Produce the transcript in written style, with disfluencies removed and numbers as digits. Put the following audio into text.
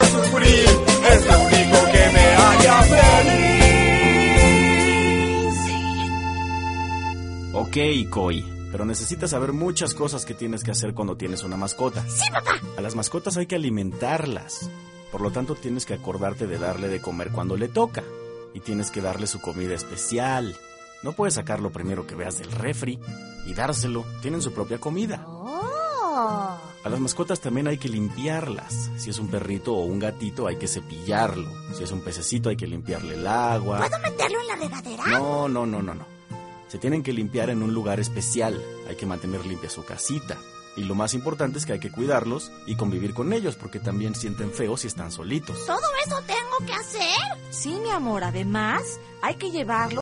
sufrir, es lo único que me haría feliz. Ok, Koi, pero necesitas saber muchas cosas que tienes que hacer cuando tienes una mascota. Sí, papá. A las mascotas hay que alimentarlas. Por lo tanto, tienes que acordarte de darle de comer cuando le toca. Y tienes que darle su comida especial. No puedes sacar lo primero que veas del refri y dárselo. Tienen su propia comida. Oh. A las mascotas también hay que limpiarlas. Si es un perrito o un gatito, hay que cepillarlo. Si es un pececito, hay que limpiarle el agua. ¿Puedo meterlo en la regadera? No. Se tienen que limpiar en un lugar especial. Hay que mantener limpia su casita. Y lo más importante es que hay que cuidarlos y convivir con ellos, porque también sienten feo si están solitos. ¿Todo eso tengo que hacer? Sí, mi amor, además hay que llevarlo